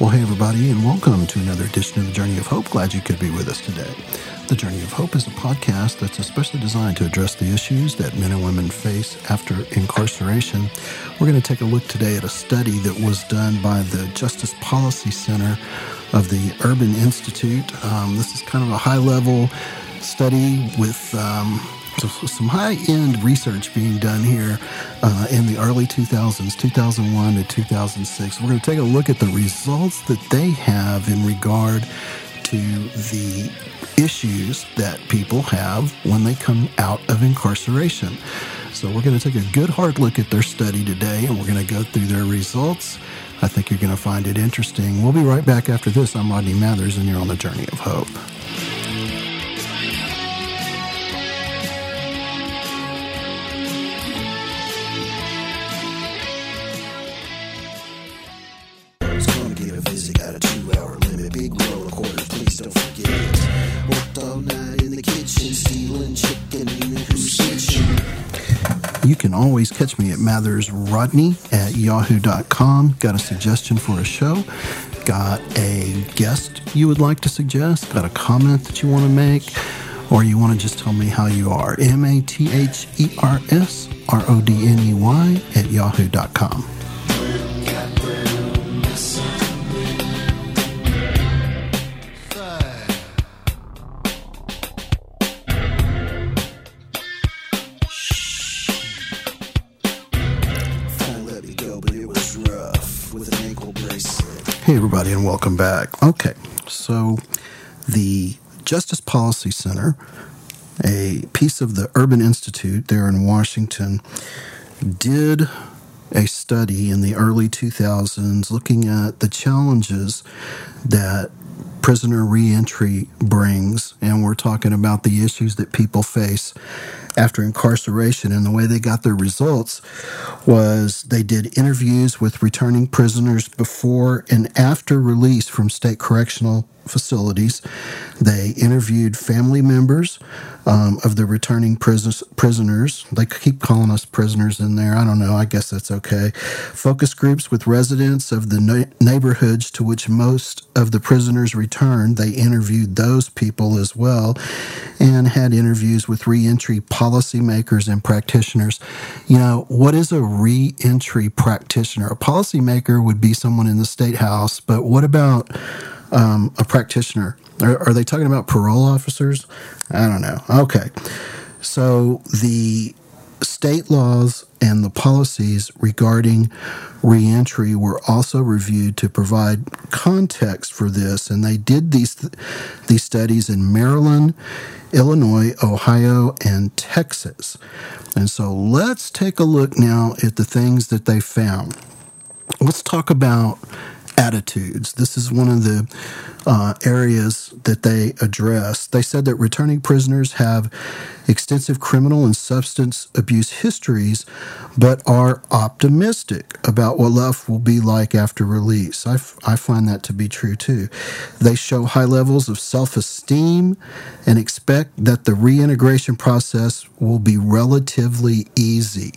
Well, hey, everybody, and welcome to another edition of The Journey of Hope. Glad you could be with us today. The Journey of Hope is a podcast that's especially designed to address the issues that men and women face after incarceration. We're going to take a look today at a study that was done by the Justice Policy Center of the Urban Institute. This is kind of a high-level study with some high-end research being done here in the early 2000s, 2001 to 2006. We're going to take a look at the results that they have in regard to the issues that people have when they come out of incarceration. So we're going to take a good hard look at their study today, and we're going to go through their results. I think you're going to find it interesting. We'll be right back after this. I'm Rodney Mathers, and you're on the Journey of Hope. You can always catch me at mathersrodney@yahoo.com. Got a suggestion for a show? Got a guest you would like to suggest? Got a comment that you want to make? Or you want to just tell me how you are? mathersrodney@yahoo.com. Hey, everybody, and welcome back. Okay, so the Justice Policy Center, a piece of the Urban Institute there in Washington, did a study in the early 2000s looking at the challenges that prisoner reentry brings, and we're talking about the issues that people face after incarceration. And the way they got their results was they did interviews with returning prisoners before and after release from state correctional facilities. They interviewed family members of the returning prisoners. They keep calling us prisoners in there. I don't know. I guess that's okay. Focus groups with residents of the neighborhoods to which most of the prisoners returned. They interviewed those people as well, and had interviews with reentry policymakers and practitioners. You know, what is a reentry practitioner? A policymaker would be someone in the state house, but what about a practitioner? Are they talking about parole officers? I don't know. Okay. So the state laws and the policies regarding reentry were also reviewed to provide context for this, and they did these studies in Maryland, Illinois, Ohio, and Texas. And so let's take a look now at the things that they found. Let's talk about attitudes. This is one of the areas that they address. They said that returning prisoners have extensive criminal and substance abuse histories, but are optimistic about what life will be like after release. I find that to be true too. They show high levels of self-esteem and expect that the reintegration process will be relatively easy.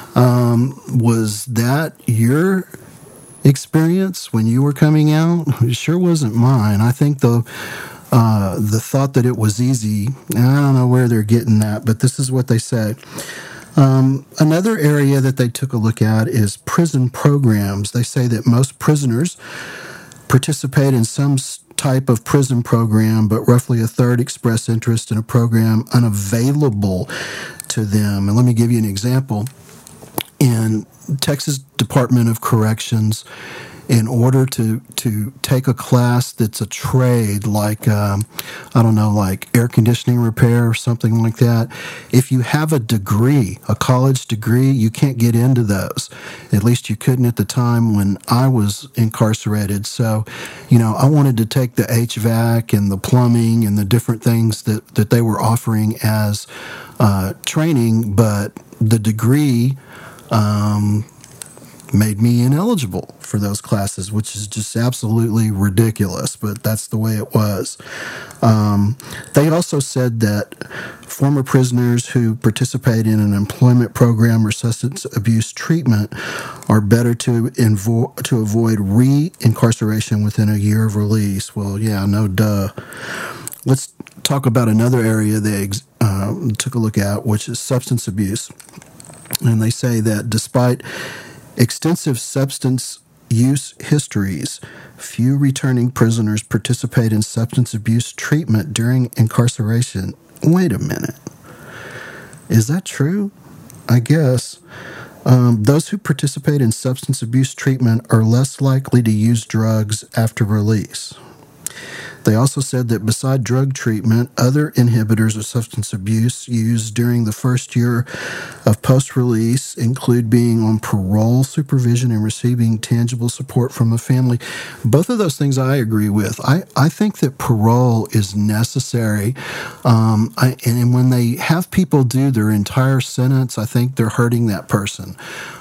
Was that your experience when you were coming out? It sure wasn't mine. I think the thought that it was easy, I don't know where they're getting that, but this is what they said. Another area that they took a look at is prison programs. They say that most prisoners participate in some type of prison program, but roughly a third express interest in a program unavailable to them. And let me give you an example. In Texas Department of Corrections, in order to take a class that's a trade, like, like air conditioning repair or something like that, if you have a degree, a college degree, you can't get into those. At least you couldn't at the time when I was incarcerated. So, I wanted to take the HVAC and the plumbing and the different things that they were offering as training, but the degree made me ineligible for those classes, which is just absolutely ridiculous, but that's the way it was. They also said that former prisoners who participate in an employment program or substance abuse treatment are better to avoid re-incarceration within a year of release. Well, yeah, no duh. Let's talk about another area they took a look at, which is substance abuse. And they say that despite extensive substance use histories, few returning prisoners participate in substance abuse treatment during incarceration. Wait a minute. Is that true? I guess. Those who participate in substance abuse treatment are less likely to use drugs after release. They also said that beside drug treatment, other inhibitors of substance abuse used during the first year of post-release include being on parole supervision and receiving tangible support from a family. Both of those things I agree with. I think that parole is necessary. And when they have people do their entire sentence, I think they're hurting that person.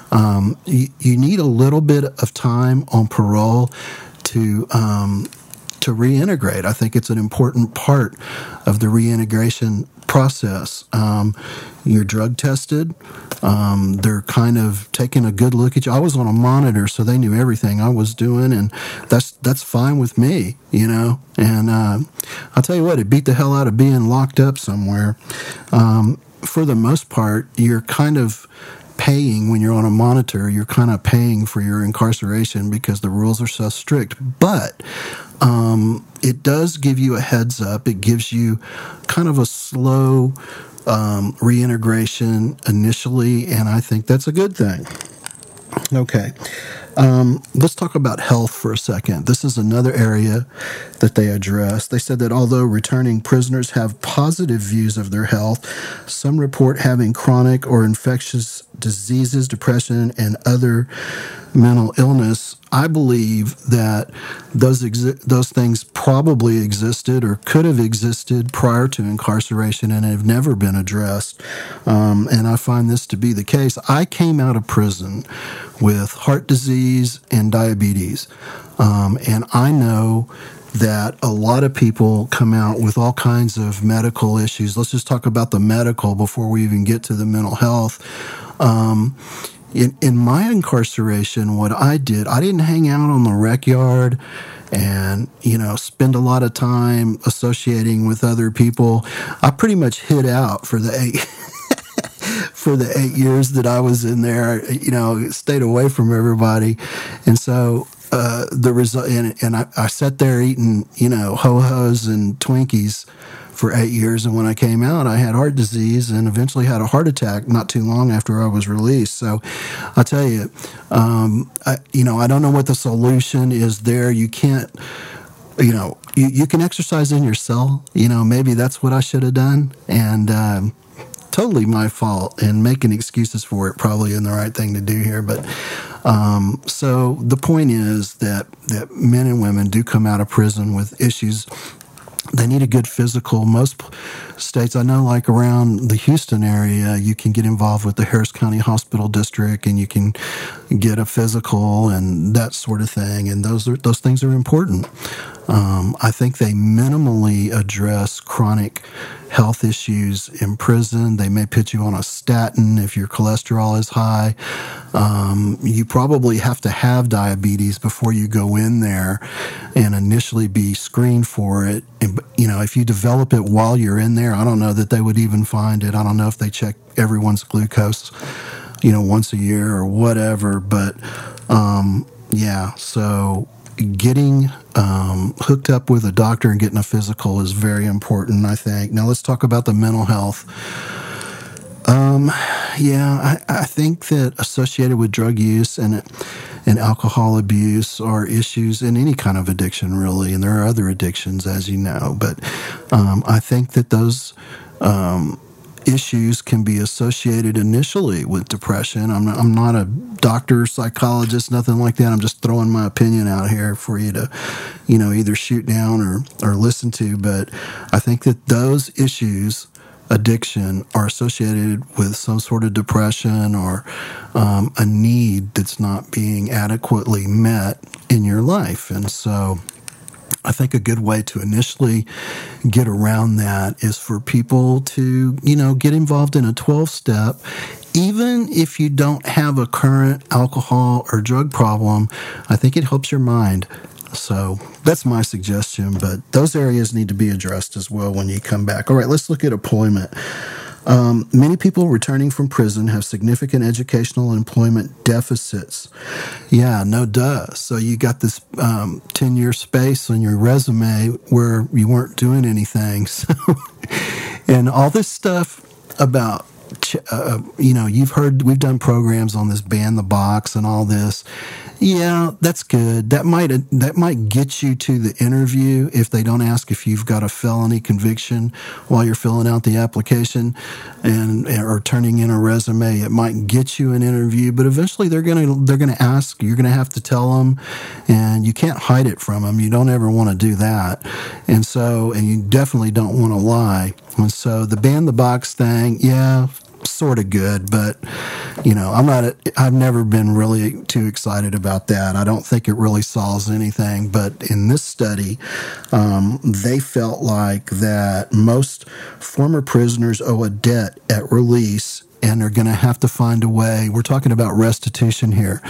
You need a little bit of time on parole to reintegrate. I think it's an important part of the reintegration process. You're drug tested. They're kind of taking a good look at you. I was on a monitor, so they knew everything I was doing, and that's fine with me, you know. And I'll tell you what, it beat the hell out of being locked up somewhere. For the most part, you're kind of paying when you're on a monitor. You're kind of paying for your incarceration because the rules are so strict. But it does give you a heads up. It gives you kind of a slow reintegration initially, and I think that's a good thing. Okay. Let's talk about health for a second. This is another area that they address. They said that although returning prisoners have positive views of their health, some report having chronic or infectious diseases, depression, and other mental illness. I believe that those things probably existed or could have existed prior to incarceration and have never been addressed. And I find this to be the case. I came out of prison with heart disease and diabetes. And I know that a lot of people come out with all kinds of medical issues. Let's just talk about the medical before we even get to the mental health. In my incarceration, what I didn't hang out on the rec yard and, spend a lot of time associating with other people. I pretty much hid out for the 8 years that I was in there, stayed away from everybody. And so the result, and I sat there eating, ho-hos and Twinkies for 8 years, and when I came out, I had heart disease and eventually had a heart attack not too long after I was released. So I'll tell you, I don't know what the solution is there. You can't, you can exercise in your cell. Maybe that's what I should have done, and totally my fault, and making excuses for it probably isn't the right thing to do here. But so the point is that men and women do come out of prison with issues. They need a good physical. Most states, I know, like around the Houston area, you can get involved with the Harris County Hospital District, and you can get a physical and that sort of thing. And those things are important. I think they minimally address chronic health issues in prison. They may put you on a statin if your cholesterol is high. You probably have to have diabetes before you go in there and initially be screened for it. And, if you develop it while you're in there, I don't know that they would even find it. I don't know if they check everyone's glucose, once a year or whatever. But, so getting hooked up with a doctor and getting a physical is very important, I think. Now let's talk about the mental health. I think that associated with drug use and alcohol abuse are issues in any kind of addiction, really, and there are other addictions, as you know. But I think that those issues can be associated initially with depression. I'm not a doctor, psychologist, nothing like that. I'm just throwing my opinion out here for you to, either shoot down or listen to. But I think that those issues addiction are associated with some sort of depression or a need that's not being adequately met in your life. And so I think a good way to initially get around that is for people to, get involved in a 12-step. Even if you don't have a current alcohol or drug problem, I think it helps your mind. So that's my suggestion, but those areas need to be addressed as well when you come back. All right, let's look at employment. Many people returning from prison have significant educational and employment deficits. Yeah, no duh. So you got this 10-year space on your resume where you weren't doing anything. So, and all this stuff about, you've heard we've done programs on this ban the box and all this. Yeah, that's good. That might get you to the interview if they don't ask if you've got a felony conviction while you're filling out the application or turning in a resume. It might get you an interview, but eventually they're gonna ask. You're gonna have to tell them, and you can't hide it from them. You don't ever want to do that, and you definitely don't want to lie. And so the ban the box thing, yeah, sort of good, but I've never been really too excited about that. I don't think it really solves anything. But in this study, they felt like that most former prisoners owe a debt at release, and they're going to have to find a way. We're talking about restitution here.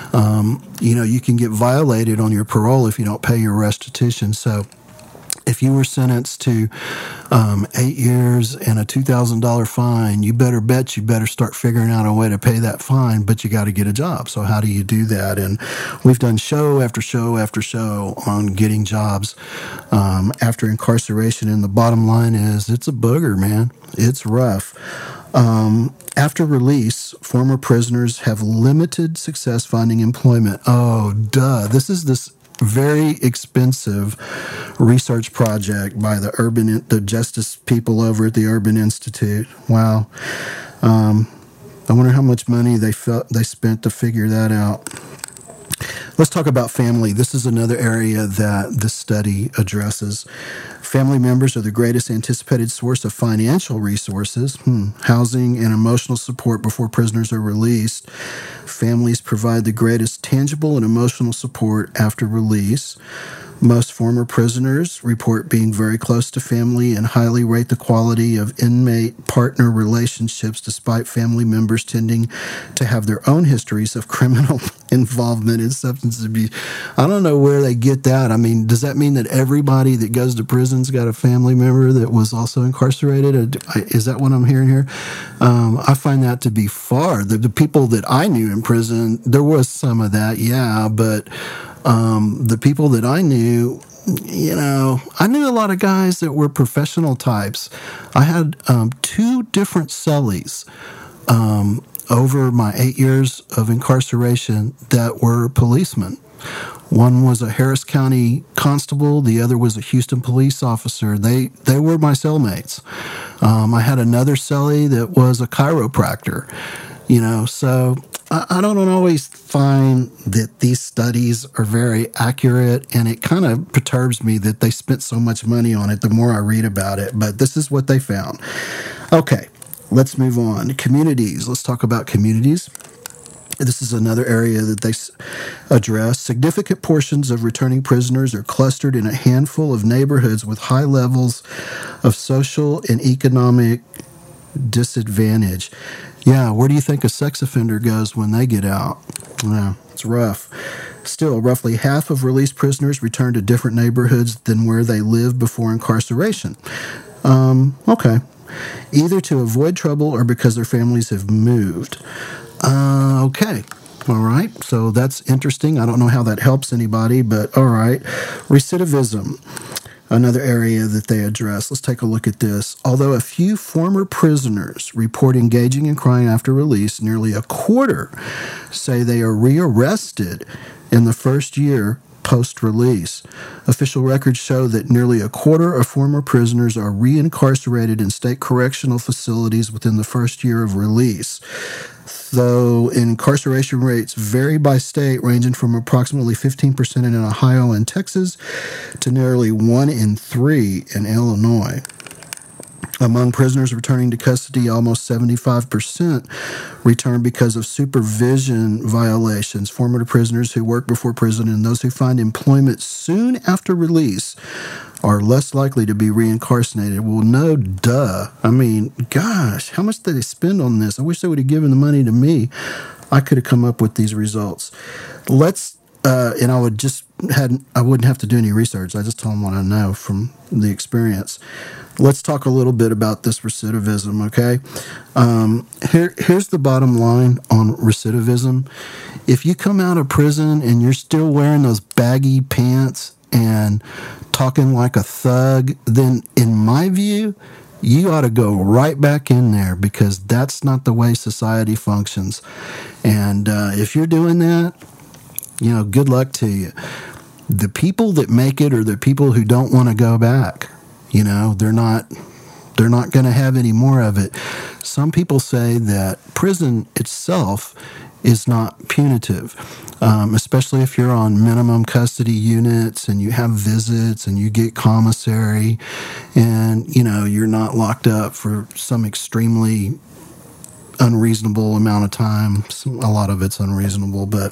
You can get violated on your parole if you don't pay your restitution. So if you were sentenced to 8 years and a $2,000 fine, you better start figuring out a way to pay that fine, but you got to get a job. So how do you do that? And we've done show after show after show on getting jobs after incarceration. And the bottom line is it's a booger, man. It's rough. After release, former prisoners have limited success finding employment. Oh, duh. This is this very expensive research project by the justice people over at the Urban Institute. Wow. I wonder how much money they spent to figure that out. Let's talk about family. This is another area that this study addresses. Family members are the greatest anticipated source of financial resources, housing, and emotional support before prisoners are released. Families provide the greatest tangible and emotional support after release. Most former prisoners report being very close to family and highly rate the quality of inmate-partner relationships, despite family members tending to have their own histories of criminal involvement in substance abuse. I don't know where they get that. I mean, does that mean that everybody that goes to prison's got a family member that was also incarcerated? Is that what I'm hearing here? I find that to be far. The people that I knew in prison, there was some of that, yeah, but the people that I knew, I knew a lot of guys that were professional types. I had 2 different cellies over my 8 years of incarceration that were policemen. One was a Harris County constable. The other was a Houston police officer. They were my cellmates. I had another cellie that was a chiropractor. So I don't always find that these studies are very accurate, and it kind of perturbs me that they spent so much money on it the more I read about it, but this is what they found. Okay, let's move on. Communities. Let's talk about communities. This is another area that they address. Significant portions of returning prisoners are clustered in a handful of neighborhoods with high levels of social and economic disadvantage. Yeah, where do you think a sex offender goes when they get out? Yeah, it's rough. Still, roughly half of released prisoners return to different neighborhoods than where they lived before incarceration. Okay. Either to avoid trouble or because their families have moved. Okay. All right. So that's interesting. I don't know how that helps anybody, but all right. Recidivism. Another area that they address. Let's take a look at this. Although a few former prisoners report engaging in crime after release, nearly a quarter say they are rearrested in the first year post-release. Official records show that nearly a quarter of former prisoners are reincarcerated in state correctional facilities within the first year of release. Though incarceration rates vary by state, ranging from approximately 15% in Ohio and Texas to nearly 1 in 3 in Illinois. Among prisoners returning to custody, almost 75% return because of supervision violations. Former prisoners who work before prison and those who find employment soon after release are less likely to be reincarcerated. Well, no duh. I mean, gosh, how much did they spend on this? I wish they would have given the money to me. I could have come up with these results. And I wouldn't have to do any research. I just tell them what I know from the experience. Let's talk a little bit about this recidivism, okay? Here's the bottom line on recidivism. If you come out of prison and you're still wearing those baggy pants and talking like a thug, then in my view, you ought to go right back in there, because that's not the way society functions. And if you're doing that, good luck to you. The people that make it are the people who don't want to go back. They're not going to have any more of it. Some people say that prison itself is not punitive, especially if you're on minimum custody units and you have visits and you get commissary and, you're not locked up for some extremely unreasonable amount of time. A lot of it's unreasonable, but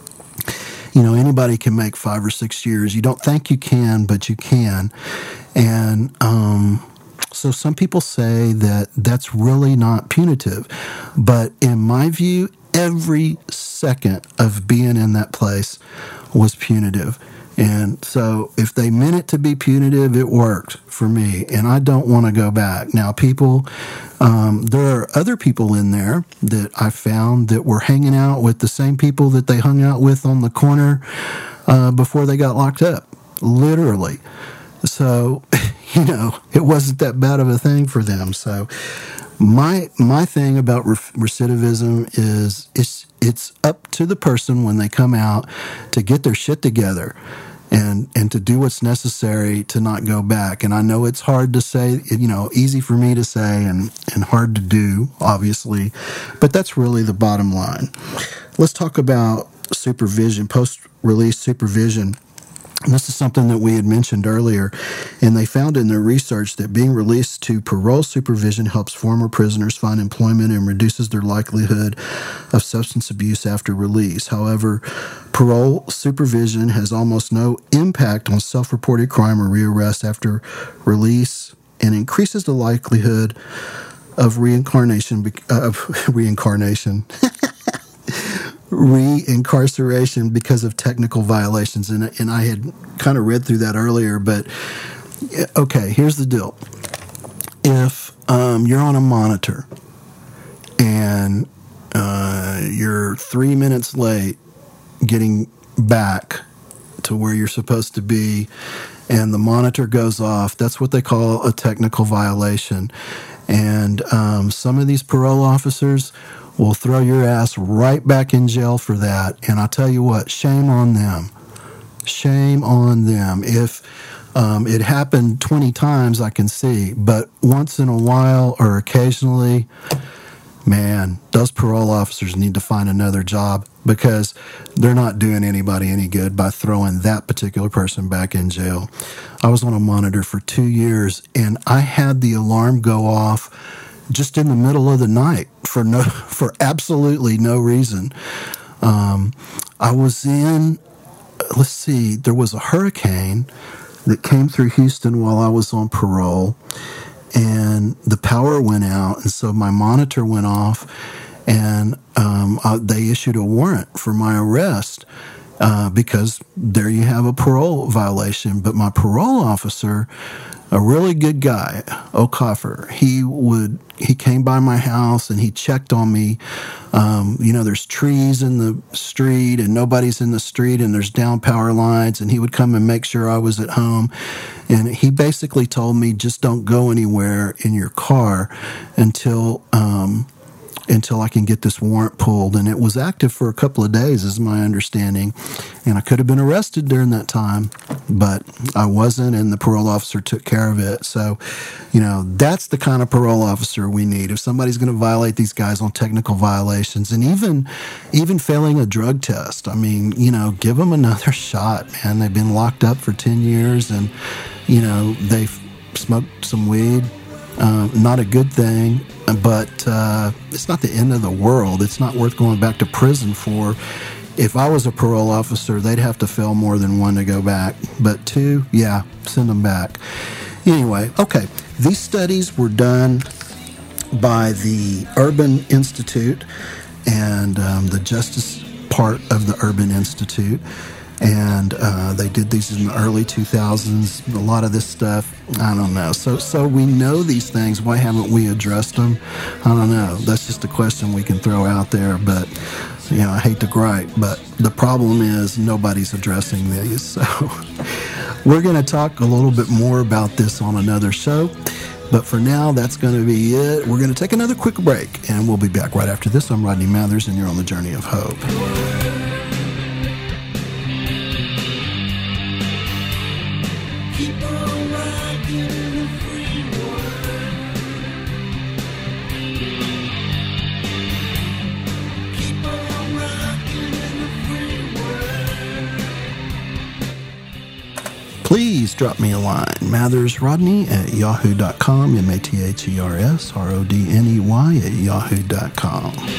anybody can make 5 or 6 years. You don't think you can, but you can. And so some people say that that's really not punitive. But in my view, every second of being in that place was punitive. And so if they meant it to be punitive, it worked for me. And I don't want to go back. Now, there are other people in there that I found that were hanging out with the same people that they hung out with on the corner before they got locked up, literally. So, it wasn't that bad of a thing for them. So my thing about recidivism is it's up to the person when they come out to get their shit together and to do what's necessary to not go back. And I know it's hard to say, easy for me to say and hard to do, obviously, but that's really the bottom line. Let's talk about supervision, post-release supervision. And this is something that we had mentioned earlier, and they found in their research that being released to parole supervision helps former prisoners find employment and reduces their likelihood of substance abuse after release. However, parole supervision has almost no impact on self-reported crime or rearrest after release and increases the likelihood of reincarnation. Re-incarceration because of technical violations. And I had kind of read through that earlier, but okay, here's the deal. If you're on a monitor and you're 3 minutes late getting back to where you're supposed to be and the monitor goes off, that's what they call a technical violation. And some of these parole officers will throw your ass right back in jail for that. And I'll tell you what, shame on them. Shame on them. If it happened 20 times, I can see. But once in a while or occasionally, man, those parole officers need to find another job, because they're not doing anybody any good by throwing that particular person back in jail. I was on a monitor for 2 years, and I had the alarm go off just in the middle of the night for absolutely no reason. I was in, there was a hurricane that came through Houston while I was on parole, and the power went out, and so my monitor went off, and they issued a warrant for my arrest because there you have a parole violation. But my parole officer, a really good guy, O'Coffer, he came by my house and he checked on me. There's trees in the street and nobody's in the street and there's down power lines, and he would come and make sure I was at home. And he basically told me, just don't go anywhere in your car until I can get this warrant pulled. And it was active for a couple of days, is my understanding. And I could have been arrested during that time, but I wasn't, and the parole officer took care of it. So, that's the kind of parole officer we need. If somebody's going to violate these guys on technical violations, and even failing a drug test, give them another shot, man. They've been locked up for 10 years, and, they've smoked some weed. Not a good thing, but it's not the end of the world. It's not worth going back to prison for. If I was a parole officer, they'd have to fail more than one to go back. But two, yeah, send them back. Anyway, okay. These studies were done by the Urban Institute and the Justice part of the Urban Institute. And they did these in the early 2000s. A lot of this stuff, I don't know. So we know these things. Why haven't we addressed them? I don't know. That's just a question we can throw out there. But, I hate to gripe, but the problem is nobody's addressing these. So we're going to talk a little bit more about this on another show. But for now, that's going to be it. We're going to take another quick break, and we'll be back right after this. I'm Rodney Mathers, and you're on the Journey of Hope. Please drop me a line, mathersrodney@yahoo.com, mathersrodney@yahoo.com.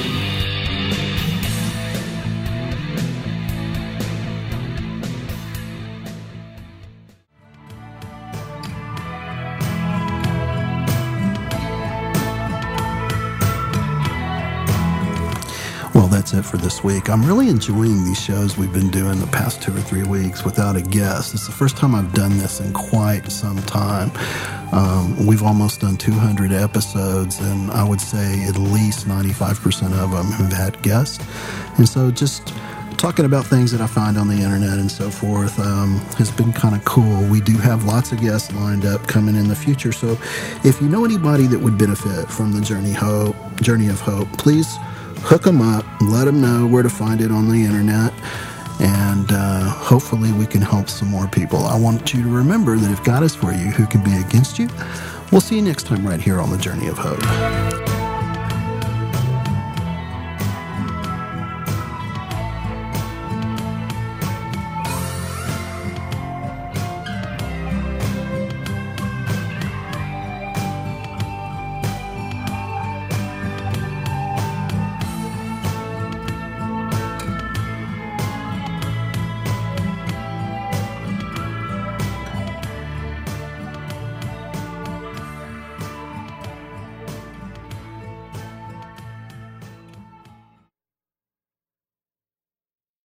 Well, that's it for this week. I'm really enjoying these shows we've been doing the past 2 or 3 weeks without a guest. It's the first time I've done this in quite some time. We've almost done 200 episodes, and I would say at least 95% of them have had guests. And so just talking about things that I find on the internet and so forth has been kind of cool. We do have lots of guests lined up coming in the future. So if you know anybody that would benefit from the Journey of Hope, please hook them up, let them know where to find it on the internet, and hopefully we can help some more people. I want you to remember that if God is for you, who can be against you? We'll see you next time right here on the Journey of Hope.